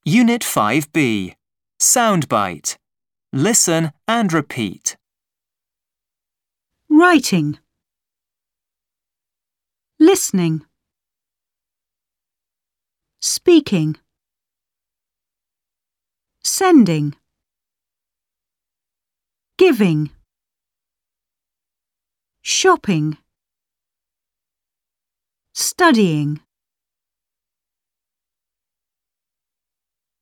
Unit 5B. Soundbite. Listen and repeat. Writing. Listening. Speaking. Sending. Giving. Shopping. Studying.